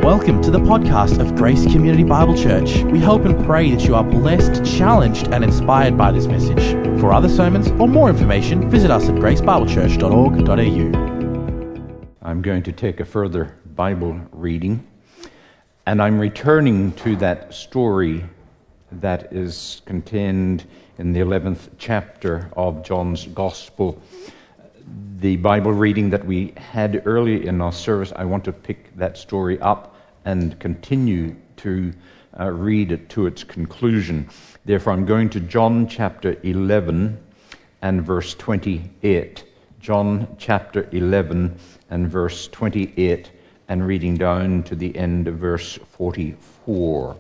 Welcome to the podcast of Grace Community Bible Church. We hope and pray that you are blessed, challenged, and inspired by this message. For other sermons or more information, visit us at gracebiblechurch.org.au. I'm going to take a further Bible reading, and I'm returning to that story that is contained in the 11th chapter of John's Gospel. The Bible reading that we had earlier in our service, I want to pick that story up and continue to read it to its conclusion. Therefore, I'm going to John chapter 11 and verse 28. John chapter 11 and verse 28, and reading down to the end of verse 44.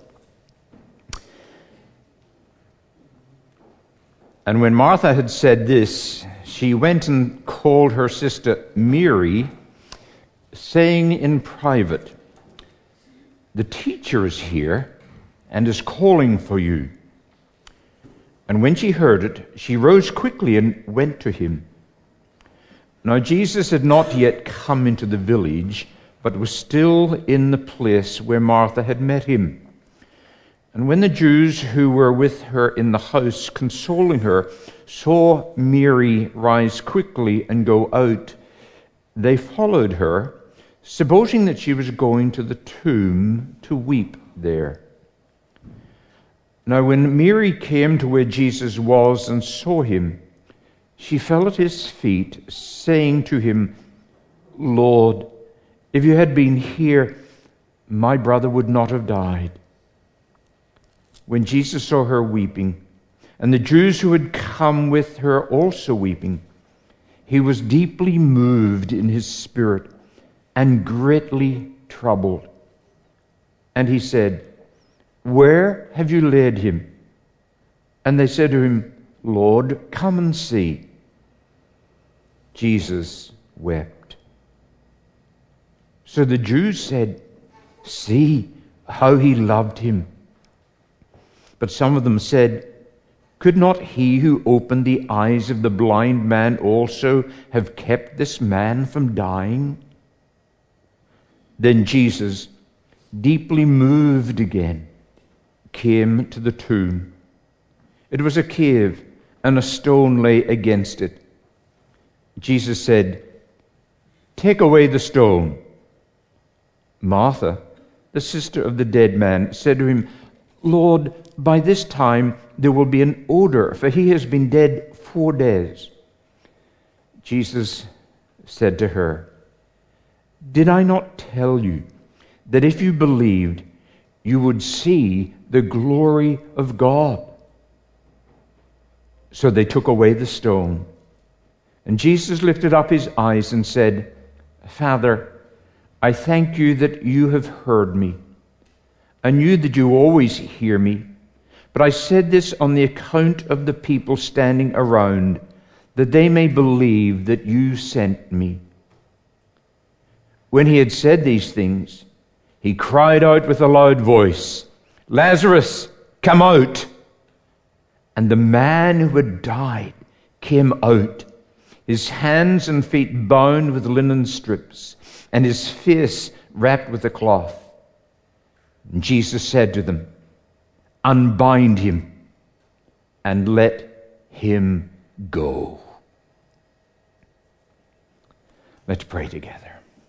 And when Martha had said this, she went and called her sister Mary, saying in private, "The teacher is here and is calling for you." And when she heard it, she rose quickly and went to him. Now Jesus had not yet come into the village, but was still in the place where Martha had met him. And when the Jews who were with her in the house, consoling her, saw Mary rise quickly and go out, they followed her, supposing that she was going to the tomb to weep there. Now when Mary came to where Jesus was and saw him, she fell at his feet, saying to him, "Lord, if you had been here, my brother would not have died." When Jesus saw her weeping, and the Jews who had come with her also weeping, he was deeply moved in his spirit and greatly troubled. And he said, "Where have you laid him?" And they said to him, "Lord, come and see." Jesus wept. So the Jews said, "See how he loved him." But some of them said, "Could not he who opened the eyes of the blind man also have kept this man from dying?" Then Jesus, deeply moved again, came to the tomb. It was a cave, and a stone lay against it. Jesus said, "Take away the stone." Martha, the sister of the dead man, said to him, "Lord, by this time there will be an odor, for he has been dead 4 days." Jesus said to her, "Did I not tell you that if you believed, you would see the glory of God?" So they took away the stone. And Jesus lifted up his eyes and said, "Father, I thank you that you have heard me. I knew that you always hear me, but I said this on the account of the people standing around, that they may believe that you sent me." When he had said these things, he cried out with a loud voice, "Lazarus, come out!" And the man who had died came out, his hands and feet bound with linen strips, and his face wrapped with a cloth. And Jesus said to them, "Unbind him and let him go." Let's pray together.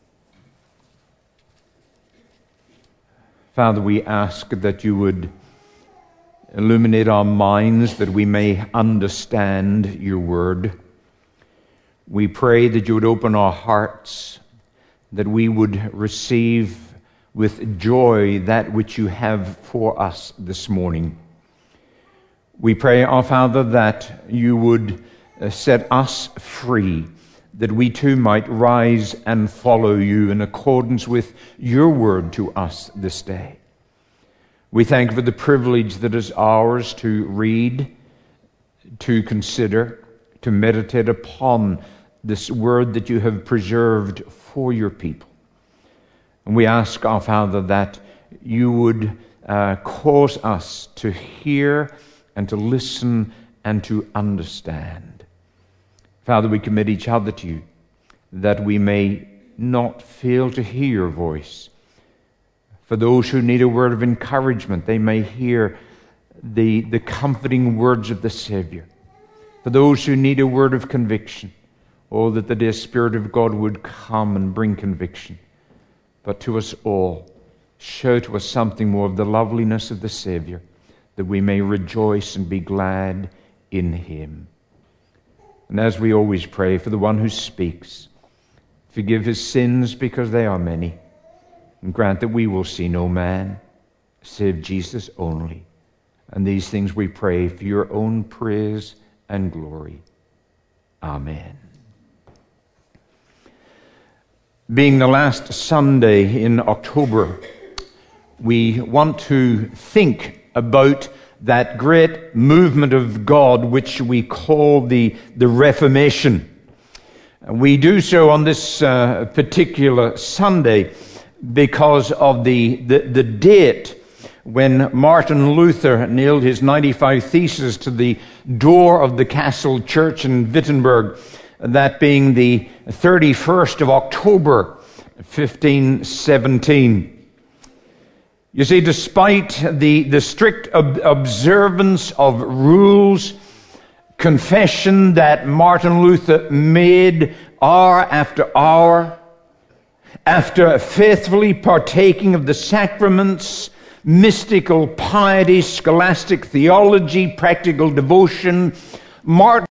Father, we ask that you would illuminate our minds that we may understand your word. We pray that you would open our hearts, that we would receive with joy that which you have for us this morning. We pray, our Father, that you would set us free, that we too might rise and follow you in accordance with your word to us this day. We thank you for the privilege that is ours to read, to consider, to meditate upon this word that you have preserved for your people. And we ask, our Father, that you would cause us to hear and to listen and to understand. Father, we commit each other to you, that we may not fail to hear your voice, For those who need a word of encouragement, they may hear the comforting words of the Savior. For those who need a word of conviction, oh, that the dear Spirit of God would come and bring conviction. But to us all, show to us something more of the loveliness of the Savior, that we may rejoice and be glad in Him. And as we always pray for the one who speaks, forgive his sins because they are many, and grant that we will see no man save Jesus only. And these things we pray for your own praise and glory. Amen. Being the last Sunday in October, we want to think about that great movement of God which we call the Reformation. We do so on this particular Sunday because of the date when Martin Luther nailed his 95 Theses to the door of the Castle Church in Wittenberg, that being the 31st of October, 1517. You see, despite the strict observance of rules, confession that Martin Luther made hour after hour, after faithfully partaking of the sacraments, mystical piety, scholastic theology, practical devotion, Martin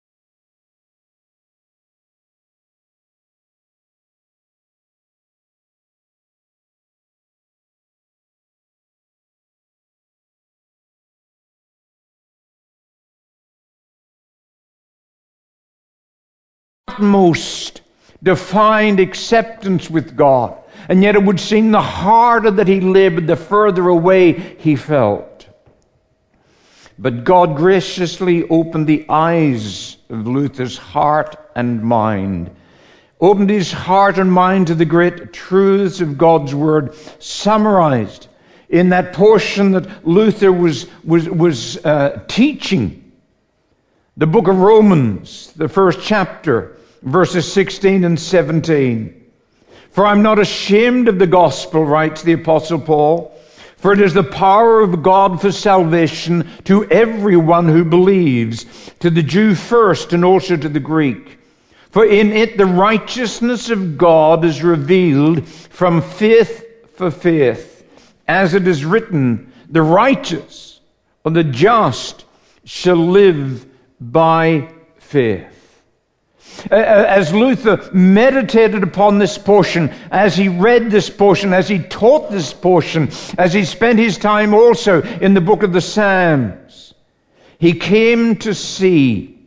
most defined acceptance with God. And yet it would seem the harder that he lived, the further away he felt. But God graciously opened the eyes of Luther's heart and mind, opened his heart and mind to the great truths of God's Word, summarized in that portion that Luther was teaching. The book of Romans, the first chapter, verses 16 and 17. For I'm not ashamed of the gospel, writes the Apostle Paul, for it is the power of God for salvation to everyone who believes, to the Jew first and also to the Greek. For in it the righteousness of God is revealed from faith for faith. As it is written, the righteous or the just shall live by faith. As Luther meditated upon this portion, as he read this portion, as he taught this portion, as he spent his time also in the book of the Psalms, he came to see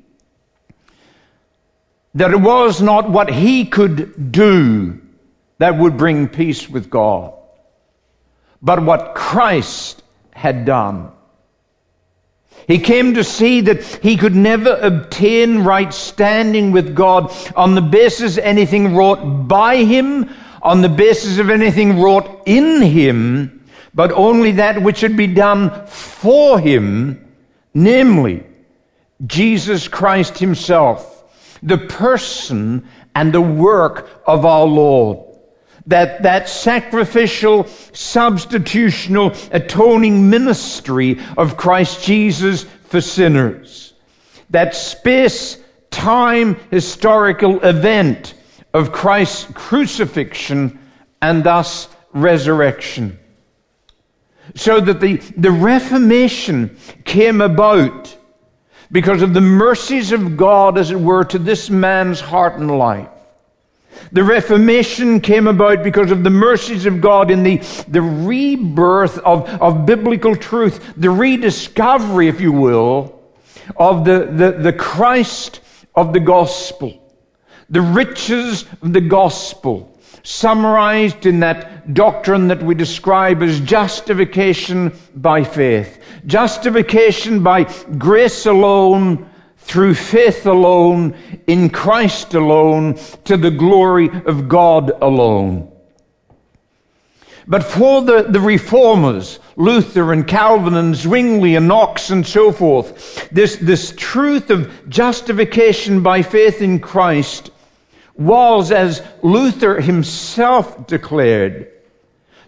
that it was not what he could do that would bring peace with God, but what Christ had done. He came to see that he could never obtain right standing with God on the basis of anything wrought by him, on the basis of anything wrought in him, but only that which had been done for him, namely Jesus Christ himself, the person and the work of our Lord. That sacrificial, substitutional, atoning ministry of Christ Jesus for sinners. That space-time historical event of Christ's crucifixion and thus resurrection. So that the Reformation came about because of the mercies of God, as it were, to this man's heart and life. The Reformation came about because of the mercies of God in the rebirth of biblical truth, the rediscovery, if you will, of the Christ of the gospel, the riches of the gospel, summarized in that doctrine that we describe as justification by faith. Justification by grace alone, through faith alone, in Christ alone, to the glory of God alone. But for the reformers, Luther and Calvin and Zwingli and Knox and so forth, this truth of justification by faith in Christ was, as Luther himself declared,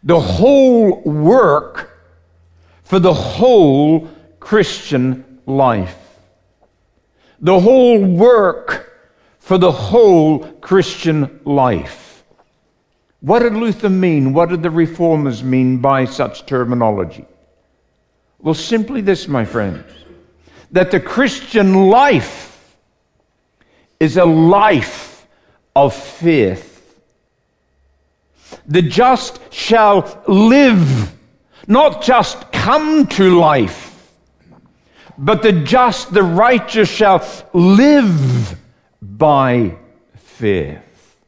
the whole work for the whole Christian life. The whole work for the whole Christian life. What did Luther mean? What did the Reformers mean by such terminology? Well, simply this, my friends, that the Christian life is a life of faith. The just shall live, not just come to life, but the just, the righteous shall live by faith.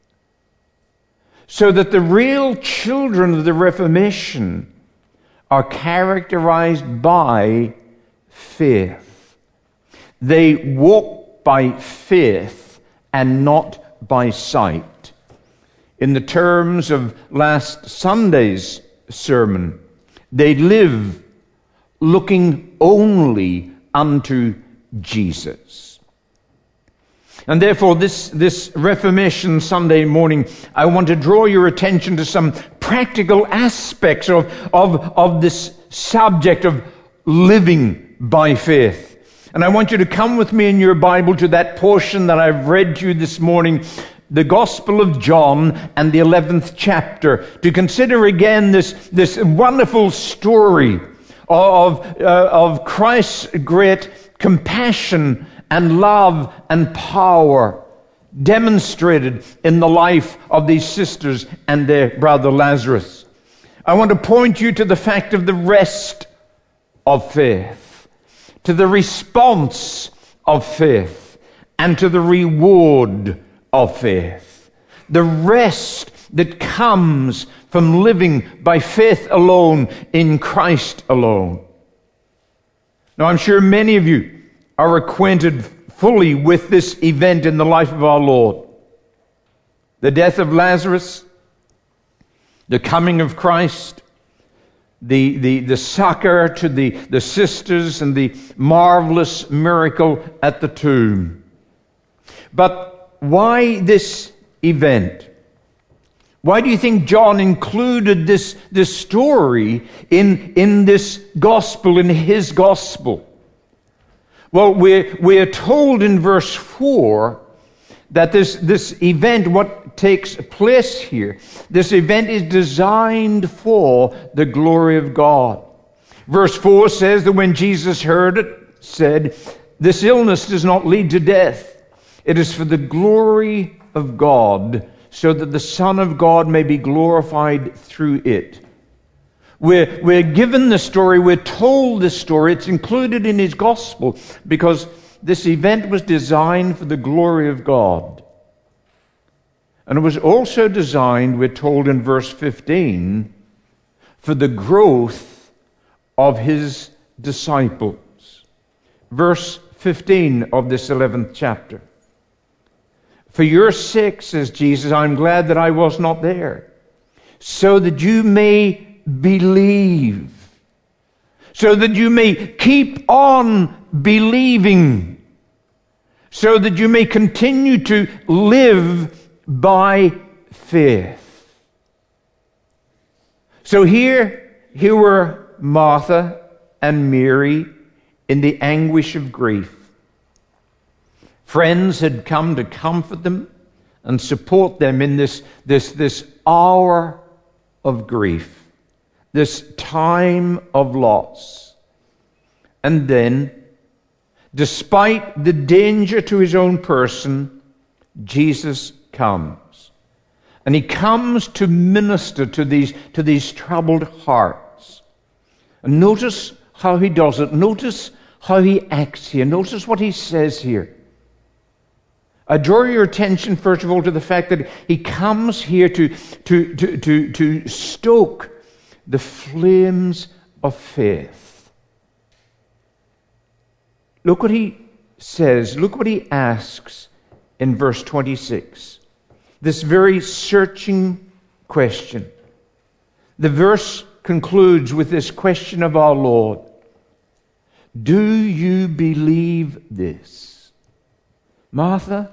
So that the real children of the Reformation are characterized by faith. They walk by faith and not by sight. In the terms of last Sunday's sermon, they live looking only unto Jesus. And therefore, this Reformation Sunday morning, I want to draw your attention to some practical aspects of this subject of living by faith. And I want you to come with me in your Bible to that portion that I've read to you this morning, the Gospel of John and the 11th chapter, to consider again this wonderful story of Christ's great compassion and love and power demonstrated in the life of these sisters and their brother Lazarus. I want to point you to the fact of the rest of faith, to the response of faith, and to the reward of faith. The rest that comes from living by faith alone in Christ alone. Now, I'm sure many of you are acquainted fully with this event in the life of our Lord. The death of Lazarus, the coming of Christ, the succor to the sisters, and the marvelous miracle at the tomb. But why this event? Why do you think John included this story in this gospel, in his gospel? Well, we're told in verse 4 that this event, what takes place here, this event is designed for the glory of God. Verse 4 says that when Jesus heard it, said, "This illness does not lead to death. It is for the glory of God, so that the Son of God may be glorified through it." We're given the story, we're told the story, it's included in his gospel because this event was designed for the glory of God. And it was also designed, we're told in verse 15, for the growth of his disciples. Verse 15 of this 11th chapter. "For your sake, says Jesus, I'm glad that I was not there, so that you may believe, so that you may keep on believing, so that you may continue to live by faith." So here were Martha and Mary in the anguish of grief. Friends had come to comfort them and support them in this hour of grief, this time of loss. And then, despite the danger to his own person, Jesus comes. And he comes to minister to these troubled hearts. And notice how he does it. Notice how he acts here. Notice what he says here. I draw your attention, first of all, to the fact that he comes here to stoke the flames of faith. Look what he says. Look what he asks in verse 26. This very searching question. The verse concludes with this question of our Lord. Do you believe this? Martha,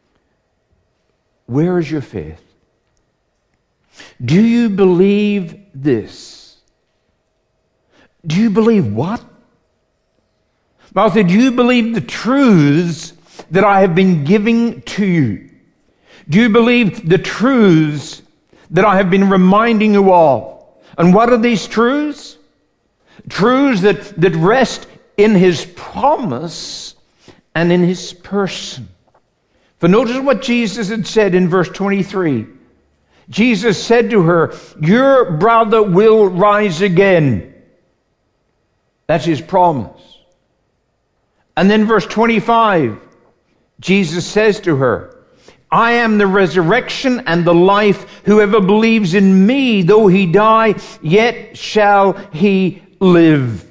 where is your faith? Do you believe this? Do you believe what? Martha, do you believe the truths that I have been giving to you? Do you believe the truths that I have been reminding you of? And what are these truths? Truths that rest in His promise and in His person. For notice what Jesus had said in verse 23. Jesus said to her, your brother will rise again. That's His promise. And then verse 25, Jesus says to her, I am the resurrection and the life. Whoever believes in me, though he die, yet shall he live.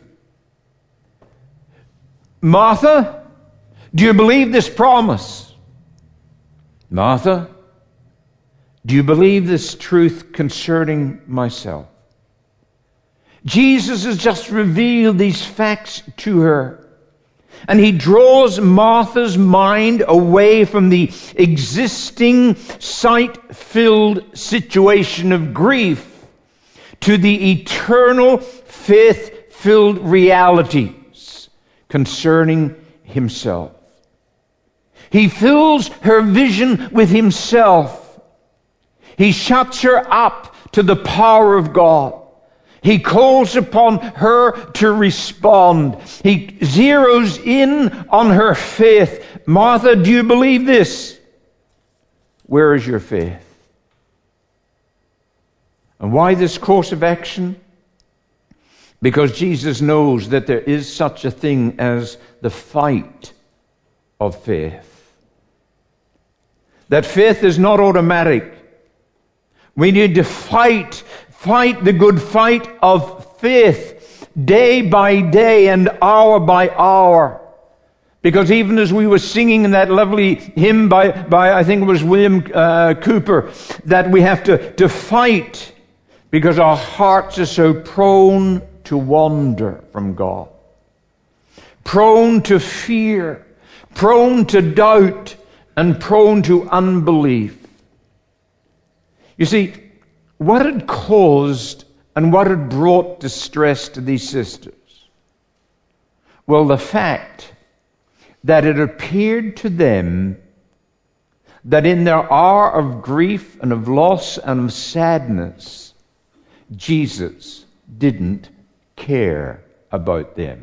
Martha, do you believe this promise? Martha, do you believe this truth concerning myself? Jesus has just revealed these facts to her. And He draws Martha's mind away from the existing sight-filled situation of grief to the eternal faith-filled realities concerning Himself. He fills her vision with Himself. He shuts her up to the power of God. He calls upon her to respond. He zeroes in on her faith. Martha, do you believe this? Where is your faith? And why this course of action? Because Jesus knows that there is such a thing as the fight of faith. That faith is not automatic. We need to fight the good fight of faith day by day and hour by hour. Because even as we were singing in that lovely hymn by I think it was William Cooper, that we have to fight because our hearts are so prone to wander from God. Prone to fear, prone to doubt, and prone to unbelief. You see, what had caused and what had brought distress to these sisters? Well, the fact that it appeared to them that in their hour of grief and of loss and of sadness, Jesus didn't care about them.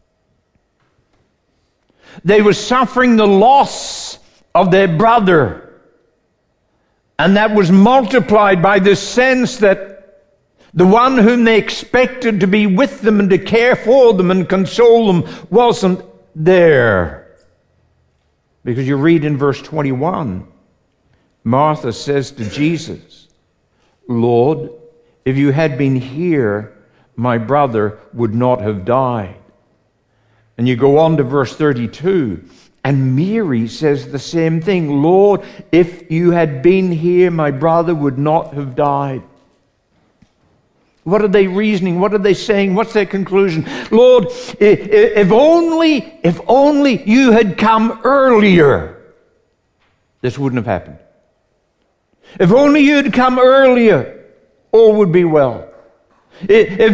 They were suffering the loss of their brother. And that was multiplied by this sense that the one whom they expected to be with them and to care for them and console them wasn't there. Because you read in verse 21, Martha says to Jesus, Lord, if you had been here, my brother would not have died. And you go on to verse 32, and Mary says the same thing. Lord, if you had been here, my brother would not have died. What are they reasoning? What are they saying? What's their conclusion? Lord, if only you had come earlier, this wouldn't have happened. If only you had come earlier, all would be well. If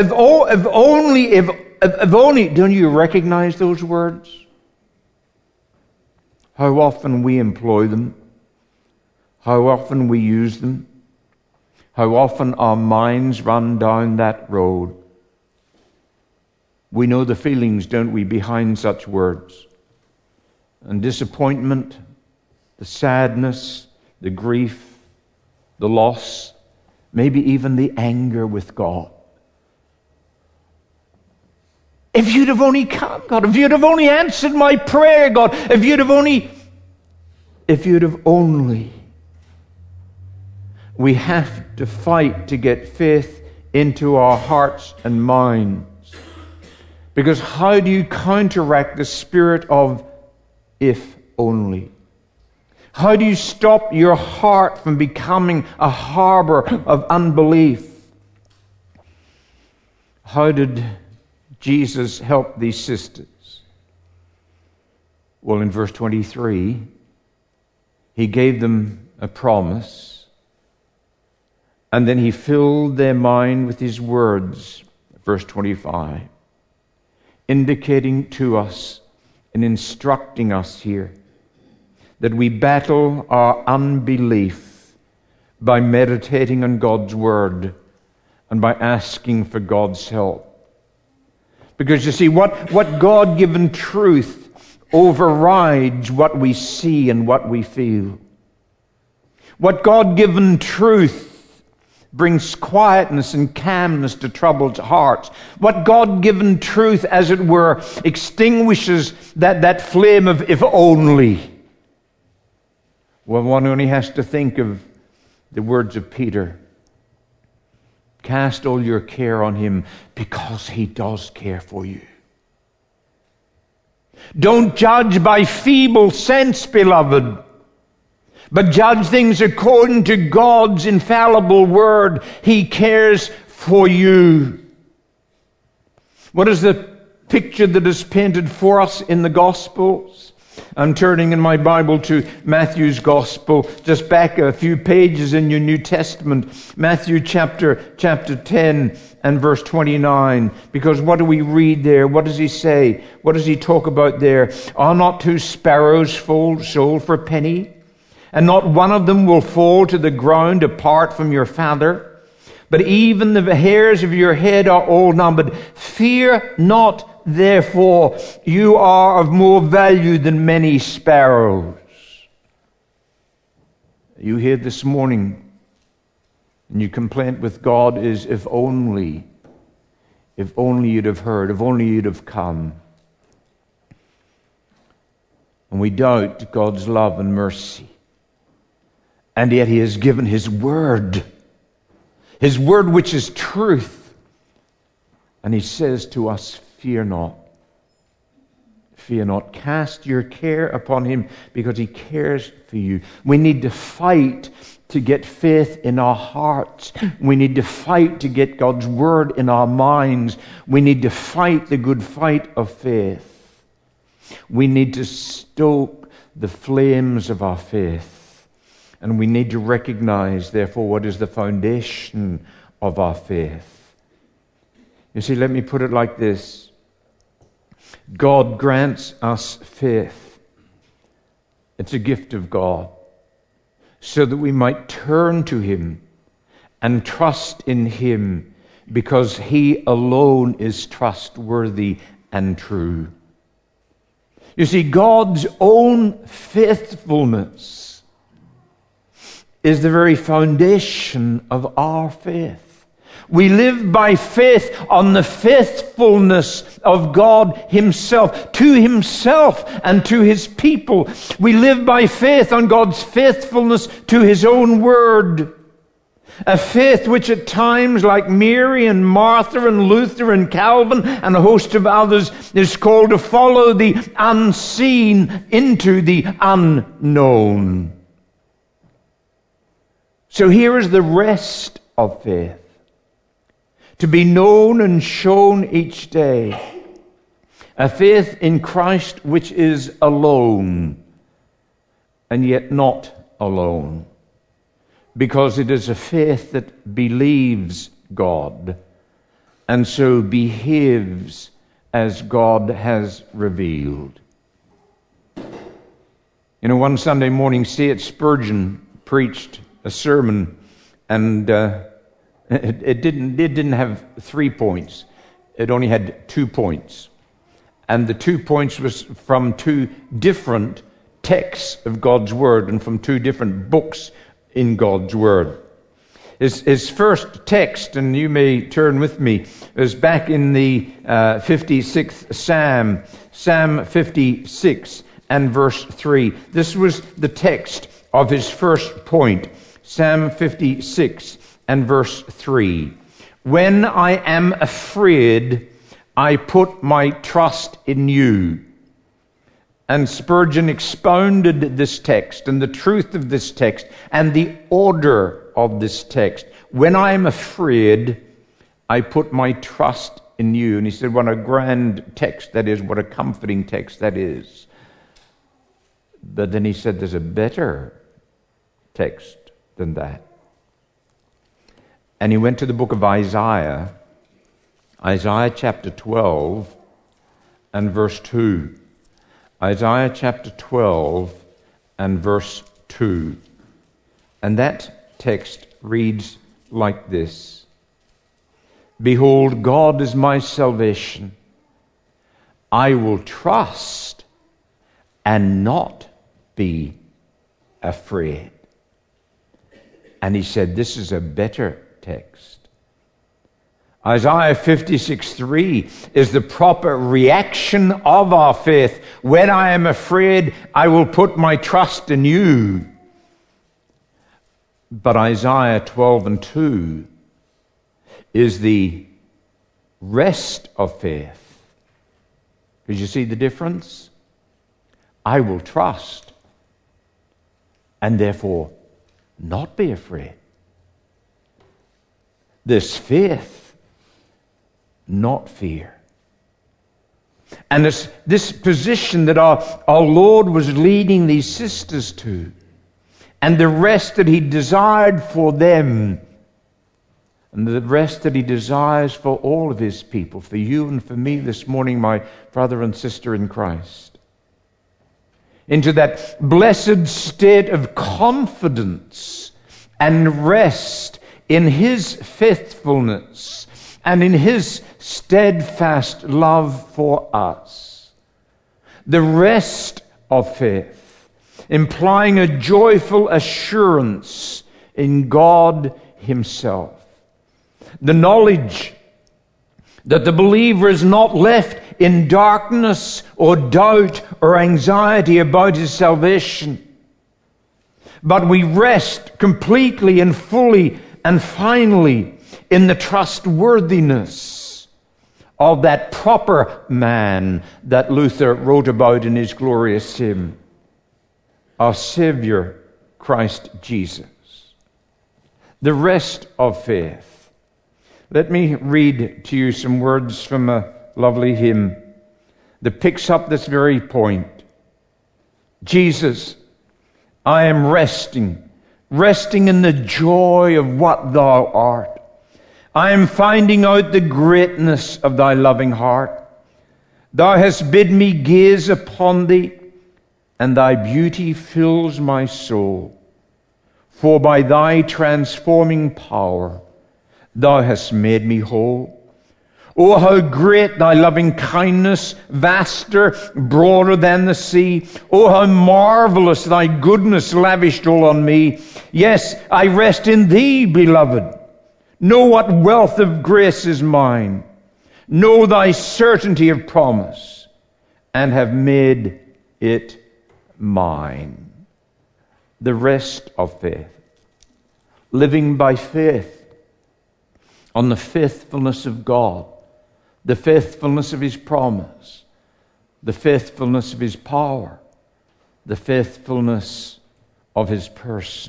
only, don't you recognize those words? How often we employ them, how often we use them, how often our minds run down that road. We know the feelings, don't we, behind such words. And disappointment, the sadness, the grief, the loss, maybe even the anger with God. If you'd have only come, God, if you'd have only answered my prayer, God, if you'd have only. We have to fight to get faith into our hearts and minds. Because how do you counteract the spirit of if only? How do you stop your heart from becoming a harbor of unbelief? How did Jesus helped these sisters? Well, in verse 23, He gave them a promise. And then he filled their mind with his words, verse 25, indicating to us and instructing us here that we battle our unbelief by meditating on God's word and by asking for God's help. Because you see, what God-given truth overrides what we see and what we feel. What God-given truth brings quietness and calmness to troubled hearts. What God-given truth, as it were, extinguishes that flame of if only. Well, one only has to think of the words of Peter. Cast all your care on him because he does care for you. Don't judge by feeble sense, beloved, but judge things according to God's infallible word. He cares for you. What is the picture that is painted for us in the Gospels? I'm turning in my Bible to Matthew's Gospel, just back a few pages in your New Testament, Matthew chapter 10 and verse 29. Because what do we read there? What does he say? What does he talk about there? Are not 2 sparrows sold for a penny? And not one of them will fall to the ground apart from your Father? But even the hairs of your head are all numbered. Fear not, therefore, you are of more value than many sparrows. You here this morning, and your complaint with God is, if only you'd have heard, if only you'd have come. And we doubt God's love and mercy. And yet he has given his word which is truth. And he says to us, fear not. Fear not. Cast your care upon him because he cares for you. We need to fight to get faith in our hearts. We need to fight to get God's word in our minds. We need to fight the good fight of faith. We need to stoke the flames of our faith. And we need to recognize, therefore, what is the foundation of our faith. You see, let me put it like this. God grants us faith. It's a gift of God, so that we might turn to him and trust in him, because he alone is trustworthy and true. You see, God's own faithfulness is the very foundation of our faith. We live by faith on the faithfulness of God himself, to himself and to his people. We live by faith on God's faithfulness to his own word. A faith which at times, like Mary and Martha and Luther and Calvin and a host of others, is called to follow the unseen into the unknown. So here is the rest of faith. To be known and shown each day. A faith in Christ which is alone, and yet not alone. Because it is a faith that believes God, and so behaves as God has revealed. You know, one Sunday morning, C.H. Spurgeon preached a sermon, and it didn't have 3 points. It only had 2 points. And the 2 points was from 2 different texts of God's Word and from 2 different books in God's Word. His first text, and you may turn with me, is back in the 56th Psalm, Psalm 56 and verse 3. This was the text of his first point. Psalm 56 and verse 3. When I am afraid, I put my trust in you. And Spurgeon expounded this text and the truth of this text and the order of this text. When I am afraid, I put my trust in you. And he said, what a grand text that is, what a comforting text that is. But then he said, there's a better text than that. and he went to the book of Isaiah, Isaiah chapter 12 and verse 2. Isaiah chapter 12 and verse 2. And that text reads like this: Behold, God is my salvation. I will trust and not be afraid. And he said, this is a better text. Isaiah 56:3 is the proper reaction of our faith. When I am afraid, I will put my trust in you. But Isaiah 12:2 is the rest of faith. Did you see the difference? I will trust and therefore not be afraid. This faith, not fear. And it's this position that our Lord was leading these sisters to, and the rest that he desired for them, and the rest that he desires for all of his people, for you and for me this morning, my brother and sister in Christ. Into that blessed state of confidence and rest in his faithfulness and in his steadfast love for us. The rest of faith, implying a joyful assurance in God himself. The knowledge that the believer is not left in darkness or doubt or anxiety about his salvation, but we rest completely and fully and finally in the trustworthiness of that proper man that Luther wrote about in his glorious hymn, our Savior, Christ Jesus. The rest of faith. Let me read to you some words from a lovely hymn that picks up this very point. Jesus, I am resting in the joy of what thou art. I am finding out the greatness of thy loving heart. Thou hast bid me gaze upon thee, and thy beauty fills my soul. For by thy transforming power thou hast made me whole. Oh, how great thy loving kindness, vaster, broader than the sea. Oh, how marvelous thy goodness lavished all on me. Yes, I rest in thee, beloved. Know what wealth of grace is mine. Know thy certainty of promise, and have made it mine. The rest of faith. Living by faith on the faithfulness of God, the faithfulness of his promise, the faithfulness of his power, the faithfulness of his person.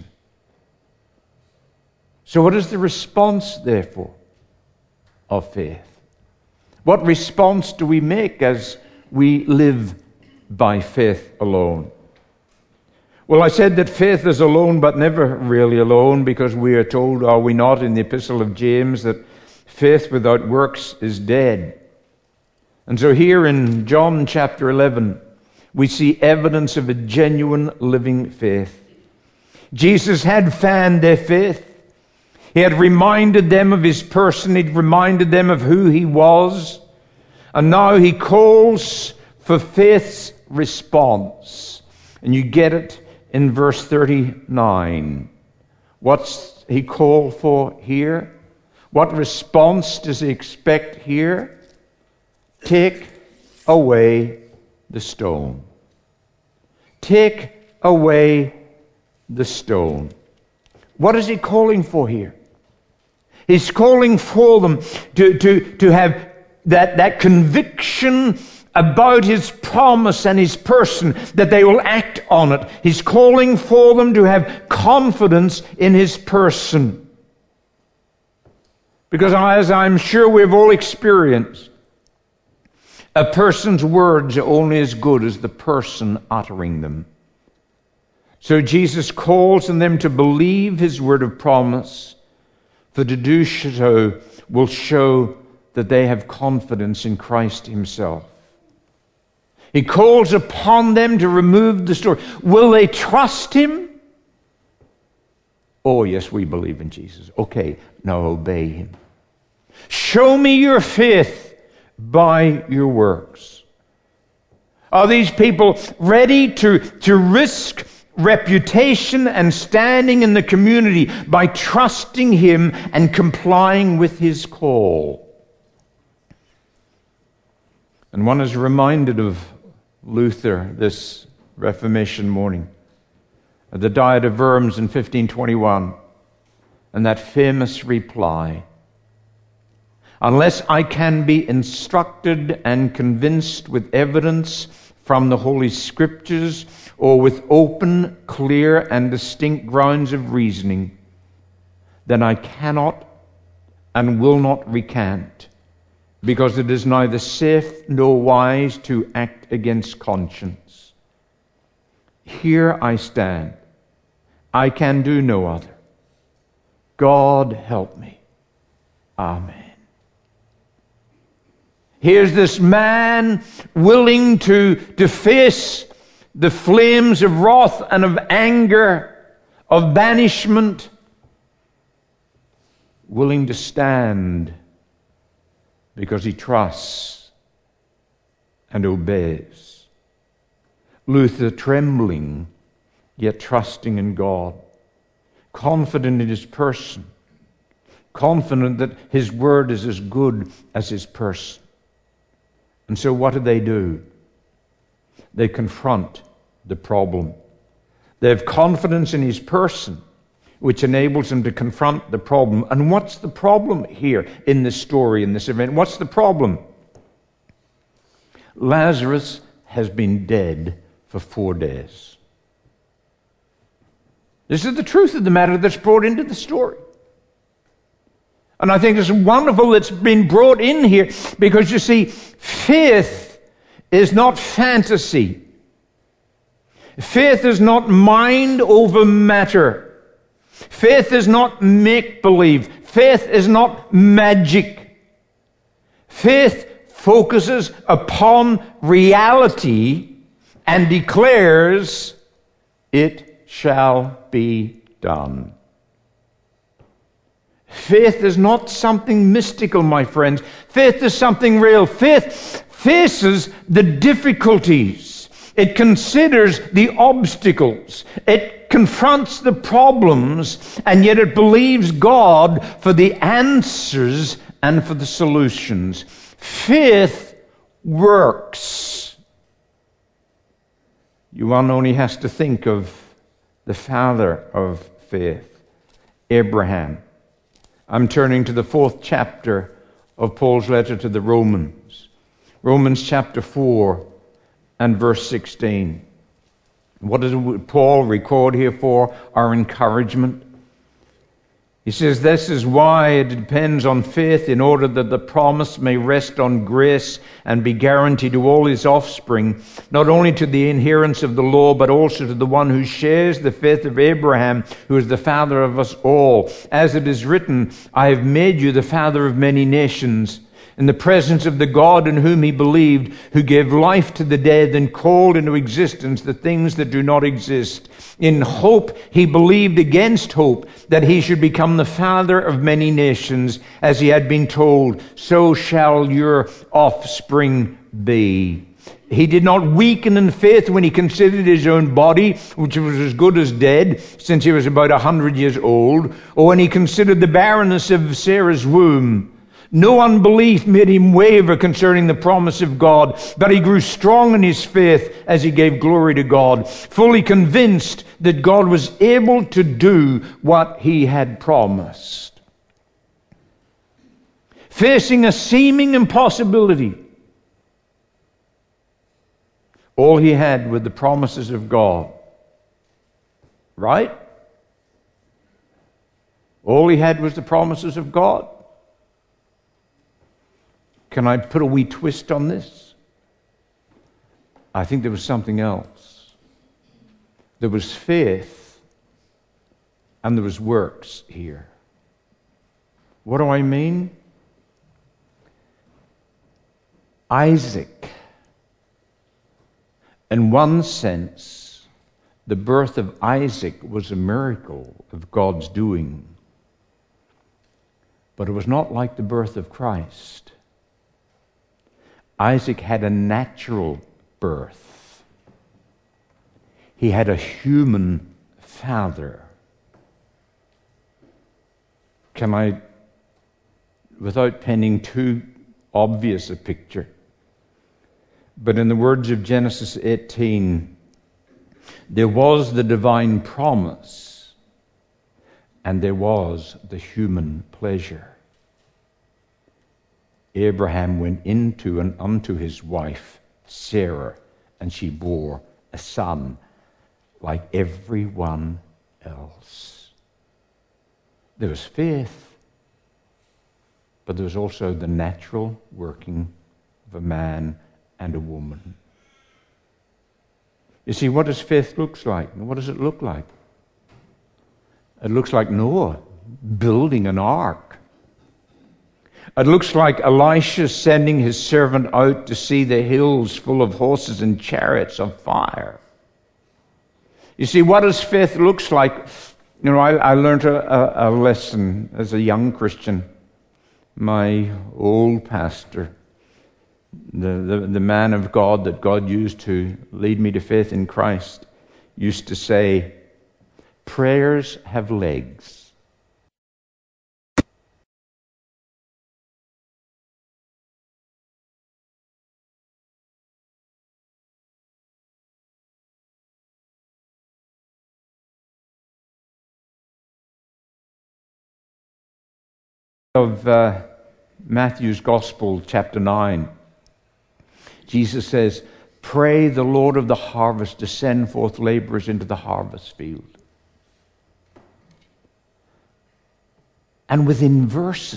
So what is the response, therefore, of faith? What response do we make as we live by faith alone? Well, I said that faith is alone, but never really alone, because we are told, are we not, in the Epistle of James, that faith without works is dead. And so here in John chapter 11, we see evidence of a genuine living faith. Jesus had fanned their faith. He had reminded them of his person. He'd reminded them of who he was. And now he calls for faith's response. And you get it in verse 39. What's he called for here? What response does he expect here? Take away the stone. Take away the stone. What is he calling for here? He's calling for them to have that conviction about his promise and his person, that they will act on it. He's calling for them to have confidence in his person. Because as I'm sure we've all experienced, a person's words are only as good as the person uttering them. So Jesus calls on them to believe his word of promise, for to do so will show that they have confidence in Christ himself. He calls upon them to remove the story. Will they trust him? Oh, yes, we believe in Jesus. Okay, now obey him. Show me your faith by your works. Are these people ready to risk reputation and standing in the community by trusting him and complying with his call? And one is reminded of Luther this Reformation morning at the Diet of Worms in 1521, and that famous reply, unless I can be instructed and convinced with evidence from the Holy Scriptures or with open, clear, and distinct grounds of reasoning, then I cannot and will not recant, because it is neither safe nor wise to act against conscience. Here I stand. I can do no other. God help me. Amen. Here's this man willing to face the flames of wrath and of anger, of banishment, willing to stand because he trusts and obeys. Luther trembling, yet trusting in God, confident in his person, confident that his word is as good as his person. And so what do? They confront the problem. They have confidence in his person, which enables them to confront the problem. And what's the problem here in this story, in this event? What's the problem? Lazarus has been dead for 4 days. This is the truth of the matter that's brought into the story. And I think it's wonderful that's been brought in here, because you see, faith is not fantasy. Faith is not mind over matter. Faith is not make-believe. Faith is not magic. Faith focuses upon reality and declares, "It shall be done." Faith is not something mystical, my friends. Faith is something real. Faith faces the difficulties. It considers the obstacles. It confronts the problems, and yet it believes God for the answers and for the solutions. Faith works. One only has to think of the father of faith, Abraham. I'm turning to the 4th chapter of Paul's letter to the Romans. Romans chapter 4 and verse 16. What does Paul record here for? Our encouragement. He says, this is why it depends on faith, in order that the promise may rest on grace and be guaranteed to all his offspring, not only to the adherents of the law, but also to the one who shares the faith of Abraham, who is the father of us all. As it is written, I have made you the father of many nations, in the presence of the God in whom he believed, who gave life to the dead and called into existence the things that do not exist. In hope he believed against hope, that he should become the father of many nations, as he had been told, so shall your offspring be. He did not weaken in faith when he considered his own body, which was as good as dead, since he was about 100 years old, or when he considered the barrenness of Sarah's womb. No unbelief made him waver concerning the promise of God, but he grew strong in his faith as he gave glory to God, fully convinced that God was able to do what he had promised. Facing a seeming impossibility, all he had were the promises of God. Right? All he had was the promises of God. Can I put a wee twist on this? I think there was something else. There was faith and there was works here. What do I mean? Isaac, in one sense, the birth of Isaac was a miracle of God's doing. But it was not like the birth of Christ. Isaac had a natural birth. He had a human father. Can I, without painting too obvious a picture, but in the words of Genesis 18, there was the divine promise, and there was the human pleasure. Abraham went into and unto his wife, Sarah, and she bore a son like everyone else. There was faith, but there was also the natural working of a man and a woman. You see, what does faith look like? What does it look like? It looks like Noah building an ark. It looks like Elisha sending his servant out to see the hills full of horses and chariots of fire. You see, what does faith looks like? You know, I learned a lesson as a young Christian. My old pastor, the man of God that God used to lead me to faith in Christ, used to say, prayers have legs. Of Matthew's Gospel, chapter 9, Jesus says, pray the Lord of the harvest to send forth laborers into the harvest field. And within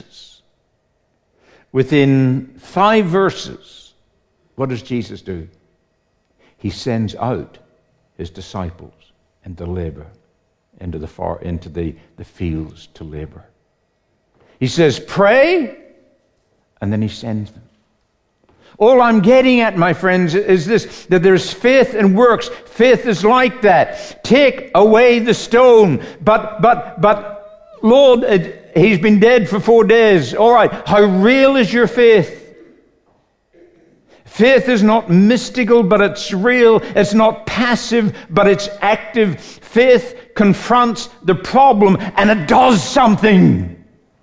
5 verses, what does Jesus do? He sends out his disciples and to labor into the fields to labor. He says, pray, and then he sends them. All I'm getting at, my friends, is this, that there's faith and works. Faith is like that. Take away the stone. But Lord, he's been dead for 4 days. All right, how real is your faith? Faith is not mystical, but it's real. It's not passive, but it's active. Faith confronts the problem, and it does something.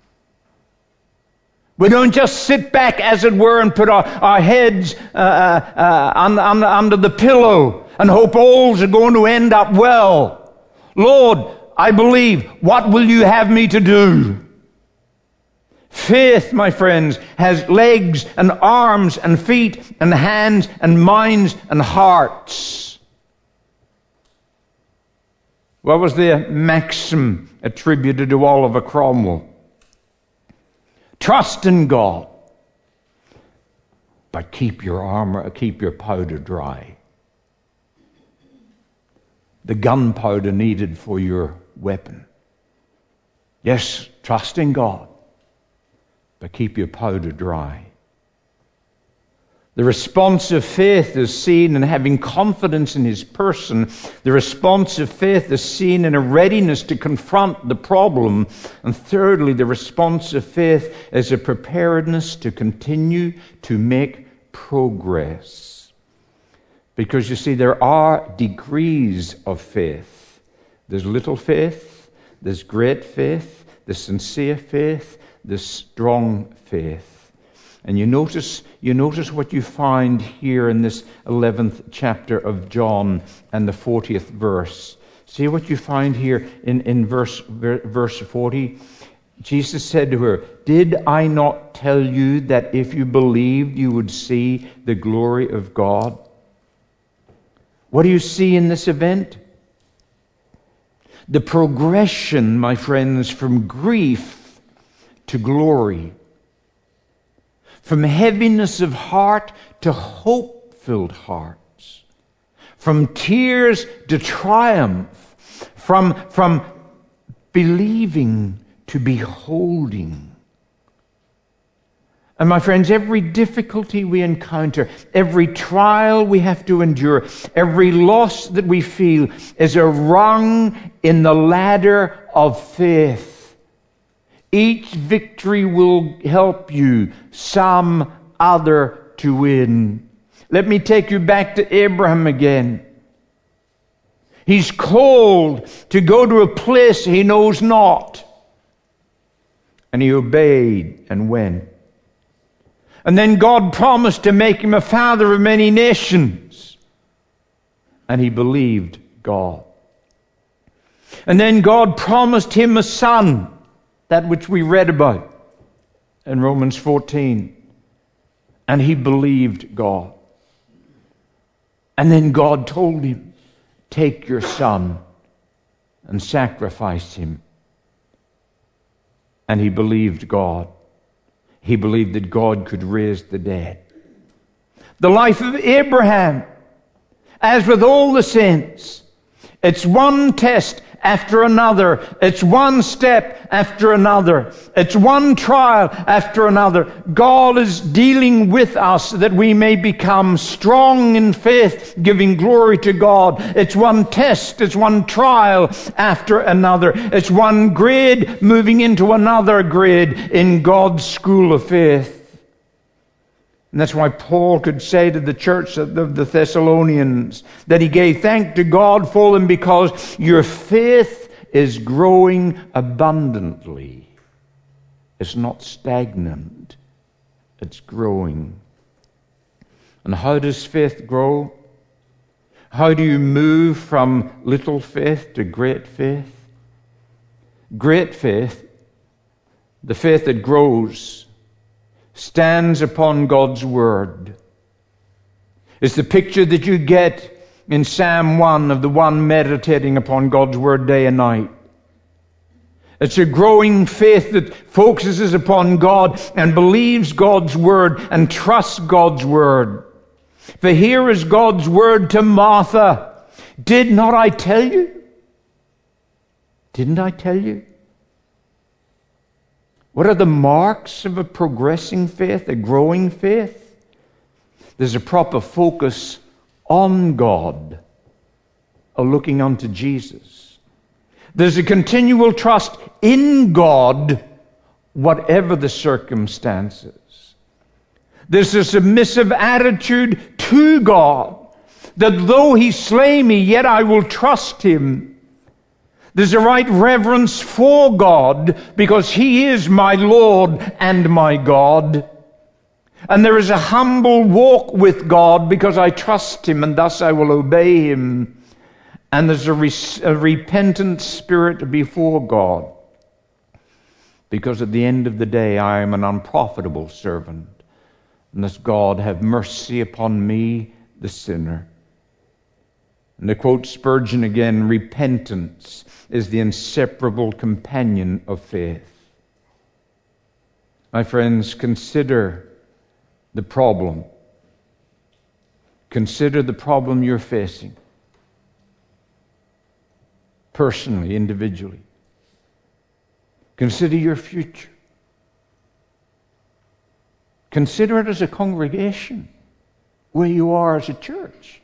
We don't just sit back, as it were, and put our heads under the pillow and hope all's are going to end up well. Lord, I believe. What will you have me to do? Faith, my friends, has legs and arms and feet and hands and minds and hearts. What was the maxim attributed to Oliver Cromwell? Trust in God, but keep your powder dry. The gunpowder needed for your weapon. Yes, trust in God, but keep your powder dry. The response of faith is seen in having confidence in his person. The response of faith is seen in a readiness to confront the problem. And thirdly, the response of faith is a preparedness to continue to make progress. Because you see, there are degrees of faith. There's little faith, there's great faith, there's sincere faith, there's strong faith. And you notice what you find here in this 11th chapter of John and the 40th verse. See what you find here in verse 40. Jesus said to her, did I not tell you that if you believed you would see the glory of God? What do you see in this event? The progression, my friends, from grief to glory. From heaviness of heart to hope-filled hearts. From tears to triumph. From believing to beholding. And my friends, every difficulty we encounter, every trial we have to endure, every loss that we feel is a rung in the ladder of faith. Each victory will help you some other to win. Let me take you back to Abraham again. He's called to go to a place he knows not. And he obeyed and went. And then God promised to make him a father of many nations. And he believed God. And then God promised him a son, that which we read about in Romans 14. And he believed God. And then God told him, take your son and sacrifice him. And he believed God. He believed that God could raise the dead. The life of Abraham, as with all the saints, it's one test after another. It's one step after another. It's one trial after another. God is dealing with us that we may become strong in faith, giving glory to God. It's one test. It's one trial after another. It's one grade moving into another grade in God's school of faith. And that's why Paul could say to the church of the Thessalonians that he gave thanks to God for them because your faith is growing abundantly. It's not stagnant. It's growing. And how does faith grow? How do you move from little faith to great faith? Great faith, the faith that grows, stands upon God's Word. It's the picture that you get in Psalm 1 of the one meditating upon God's Word day and night. It's a growing faith that focuses upon God and believes God's Word and trusts God's Word. For here is God's Word to Martha. Did not I tell you? Didn't I tell you? What are the marks of a progressing faith, a growing faith? There's a proper focus on God, a looking unto Jesus. There's a continual trust in God, whatever the circumstances. There's a submissive attitude to God, that though He slay me, yet I will trust Him. There's a right reverence for God because He is my Lord and my God. And there is a humble walk with God because I trust Him and thus I will obey Him. And there's a repentant spirit before God because at the end of the day I am an unprofitable servant. And thus God have mercy upon me, the sinner. And to quote Spurgeon again, repentance is the inseparable companion of faith. My friends, consider the problem. Consider the problem you're facing. Personally, individually. Consider your future. Consider it as a congregation, where you are as a church.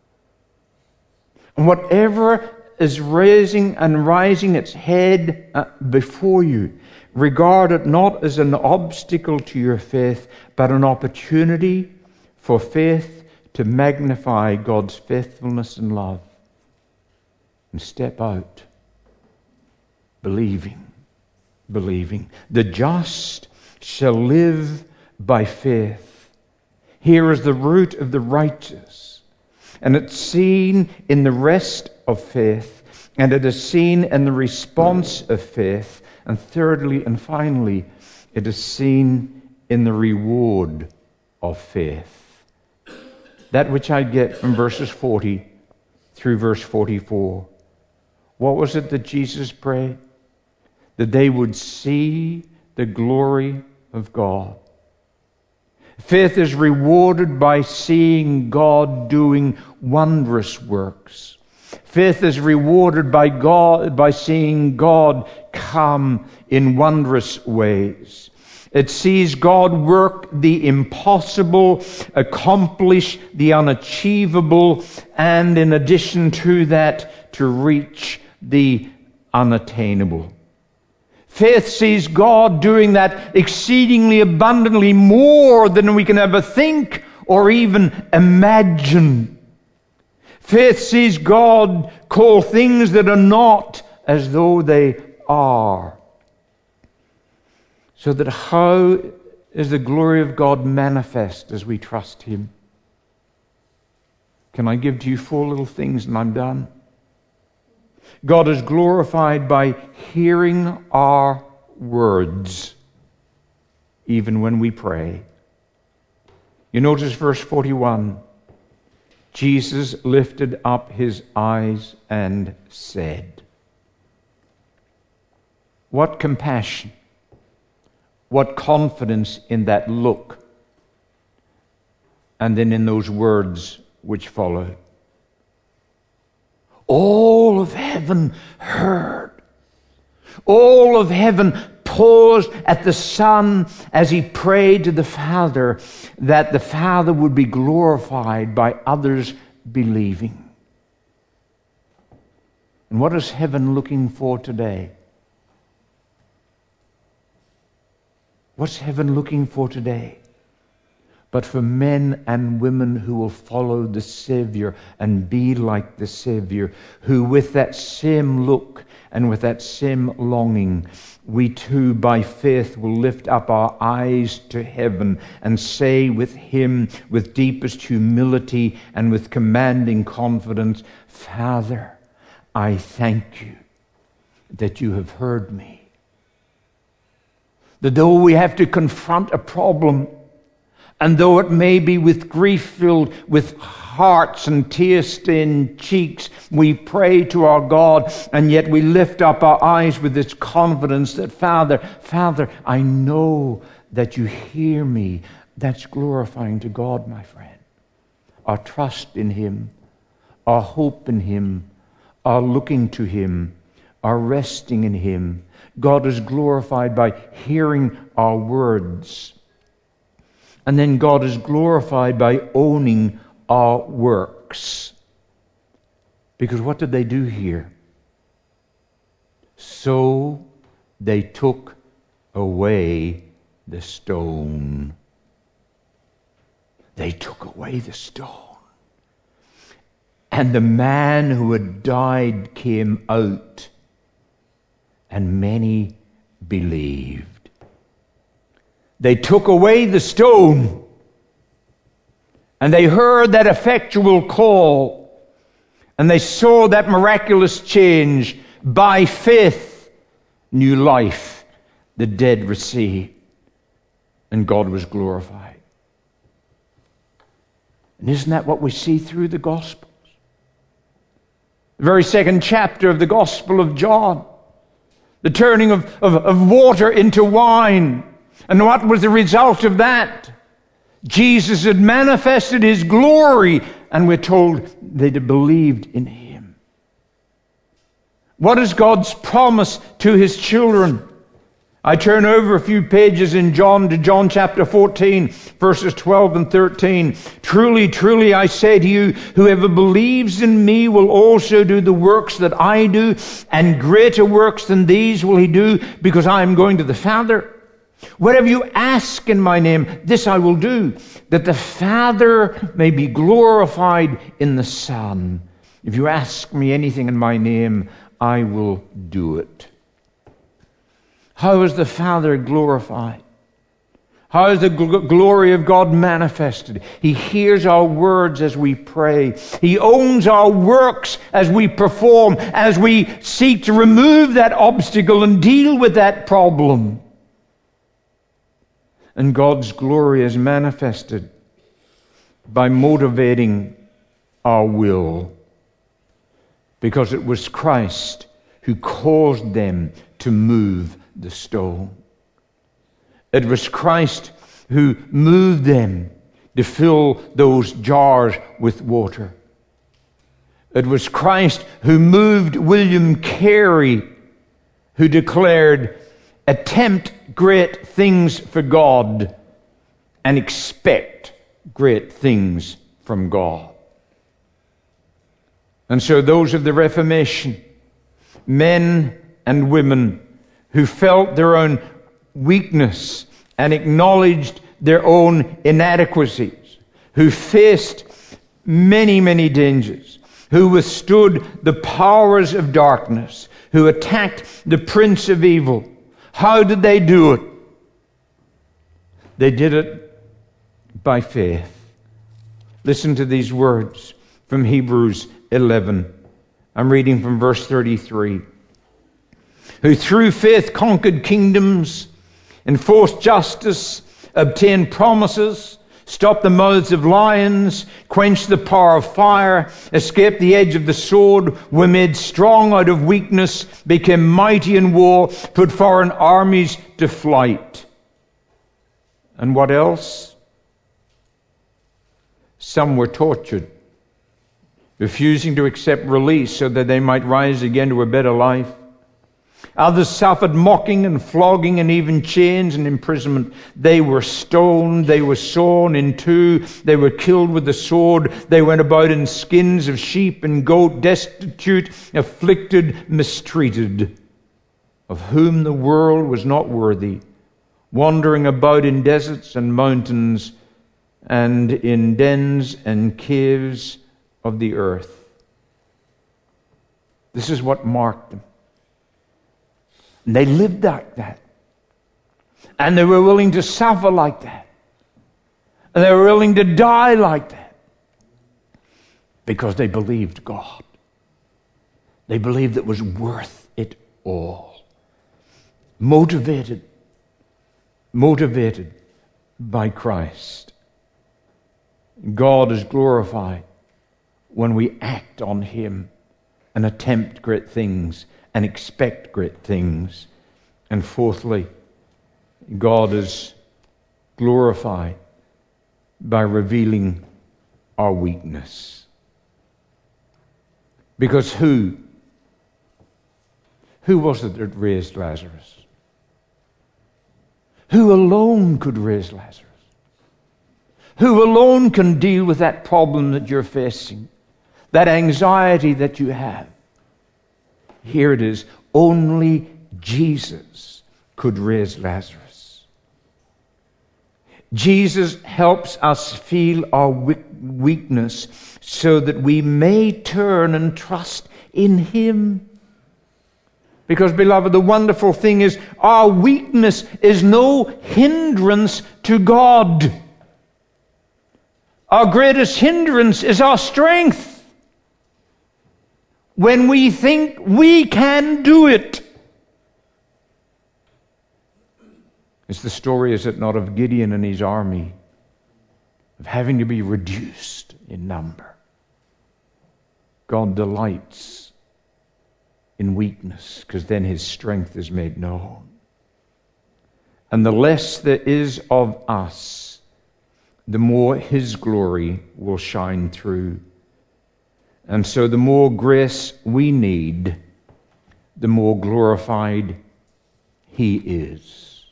And whatever is raising and rising its head before you, regard it not as an obstacle to your faith, but an opportunity for faith to magnify God's faithfulness and love. And step out, believing. The just shall live by faith. Here is the root of the righteous, and it's seen in the rest of faith, and it is seen in the response of faith, and thirdly and finally, it is seen in the reward of faith. That which I get from verses 40 through verse 44. What was it that Jesus prayed? That they would see the glory of God. Faith is rewarded by seeing God doing wondrous works. Faith is rewarded by seeing God come in wondrous ways. It sees God work the impossible, accomplish the unachievable, and in addition to that, to reach the unattainable. Faith sees God doing that exceedingly abundantly more than we can ever think or even imagine. Faith sees God call things that are not as though they are. So that how is the glory of God manifest as we trust Him? Can I give to you 4 little things and I'm done? God is glorified by hearing our words, even when we pray. You notice verse 41. Jesus lifted up His eyes and said. What compassion, what confidence in that look, and then in those words which followed. All of heaven heard. All of heaven paused at the Son as He prayed to the Father that the Father would be glorified by others believing. And what is heaven looking for today? What's heaven looking for today? But for men and women who will follow the Savior and be like the Savior, who with that same look and with that same longing, we too by faith will lift up our eyes to heaven and say with Him, with deepest humility and with commanding confidence, Father, I thank You that You have heard me. That though we have to confront a problem, and though it may be with grief-filled, with hearts and tear-stained cheeks, we pray to our God, and yet we lift up our eyes with this confidence that, Father, I know that You hear me. That's glorifying to God, my friend. Our trust in Him, our hope in Him, our looking to Him, our resting in Him. God is glorified by hearing our words. And then God is glorified by owning our works. Because what did they do here? So they took away the stone. They took away the stone. And the man who had died came out, and many believed. They took away the stone, and they heard that effectual call, and they saw that miraculous change. By faith, new life the dead received, and God was glorified. And isn't that what we see through the Gospels? The very second chapter of the Gospel of John, the turning of water into wine. And what was the result of that? Jesus had manifested His glory, and we're told they believed in Him. What is God's promise to His children? I turn over a few pages in John to John chapter 14, verses 12 and 13. Truly, truly, I say to you, whoever believes in me will also do the works that I do, and greater works than these will he do, because I am going to the Father. Whatever you ask in my name, this I will do, that the Father may be glorified in the Son. If you ask me anything in my name, I will do it. How is the Father glorified? How is the glory of God manifested? He hears our words as we pray. He owns our works as we perform, as we seek to remove that obstacle and deal with that problem. And God's glory is manifested by motivating our will, because it was Christ who caused them to move the stone. It was Christ who moved them to fill those jars with water. It was Christ who moved William Carey, who declared, "Attempt great things for God and expect great things from God. And so those of the Reformation, men and women who felt their own weakness and acknowledged their own inadequacies, who faced many, many dangers, who withstood the powers of darkness, who attacked the prince of evil. How did they do it? They did it by faith. Listen to these words from Hebrews 11. I'm reading from verse 33. Who through faith conquered kingdoms, enforced justice, obtained promises, stopped the mouths of lions, quenched the power of fire, escaped the edge of the sword, were made strong out of weakness, became mighty in war, put foreign armies to flight. And what else? Some were tortured, refusing to accept release so that they might rise again to a better life. Others suffered mocking and flogging and even chains and imprisonment. They were stoned, they were sawn in two, they were killed with the sword. They went about in skins of sheep and goat, destitute, afflicted, mistreated, of whom the world was not worthy, wandering about in deserts and mountains and in dens and caves of the earth. This is what marked them. And they lived like that. And they were willing to suffer like that. And they were willing to die like that. Because they believed God. They believed it was worth it all. Motivated by Christ. God is glorified when we act on Him and attempt great things and expect great things. And fourthly, God is glorified by revealing our weakness. Because who was it that raised Lazarus? Who alone could raise Lazarus? Who alone can deal with that problem that you're facing? That anxiety that you have? Here it is. Only Jesus could raise Lazarus. Jesus helps us feel our weakness so that we may turn and trust in Him. Because, beloved, the wonderful thing is our weakness is no hindrance to God. Our greatest hindrance is our strength. When we think we can do it. It's the story, is it not, of Gideon and his army, of having to be reduced in number. God delights in weakness, because then His strength is made known. And the less there is of us, the more His glory will shine through. And so the more grace we need, the more glorified He is.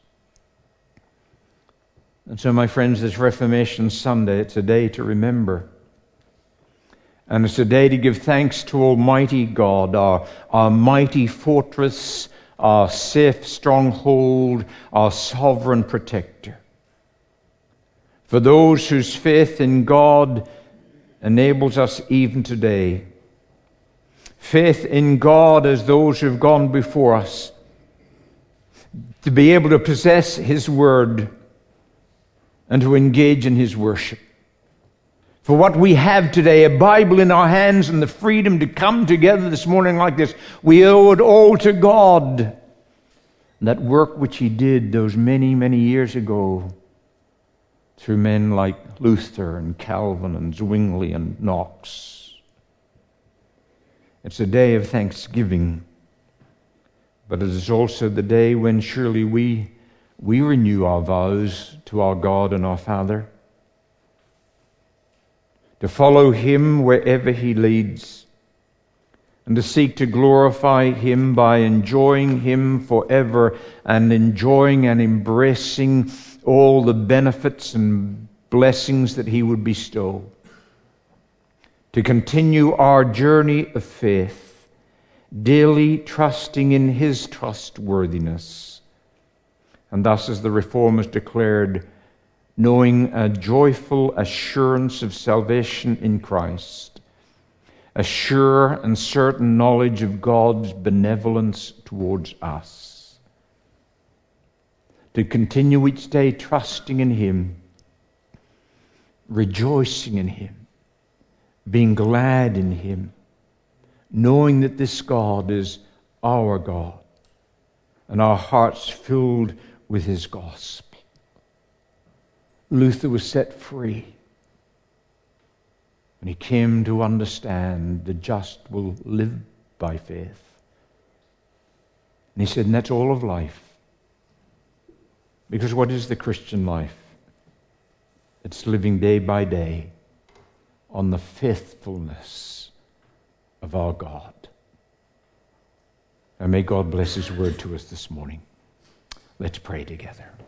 And so, my friends, this Reformation Sunday, it's a day to remember. And it's a day to give thanks to Almighty God, our mighty fortress, our safe stronghold, our sovereign protector. For those whose faith in God enables us even today. Faith in God as those who have gone before us, to be able to possess His Word and to engage in His worship. For what we have today, a Bible in our hands and the freedom to come together this morning like this, we owe it all to God. And that work which He did those many, many years ago through men like Luther and Calvin and Zwingli and Knox. It's a day of thanksgiving, but it is also the day when surely we renew our vows to our God and our Father, to follow Him wherever He leads, and to seek to glorify Him by enjoying Him forever and enjoying and embracing all the benefits and blessings that He would bestow. To continue our journey of faith, daily trusting in His trustworthiness. And thus, as the Reformers declared, knowing a joyful assurance of salvation in Christ, a sure and certain knowledge of God's benevolence towards us. To continue each day trusting in Him, rejoicing in Him, being glad in Him, knowing that this God is our God, and our hearts filled with His gospel. Luther was set free when he came to understand the just will live by faith. And he said, and that's all of life. Because what is the Christian life? It's living day by day on the faithfulness of our God. And may God bless His word to us this morning. Let's pray together.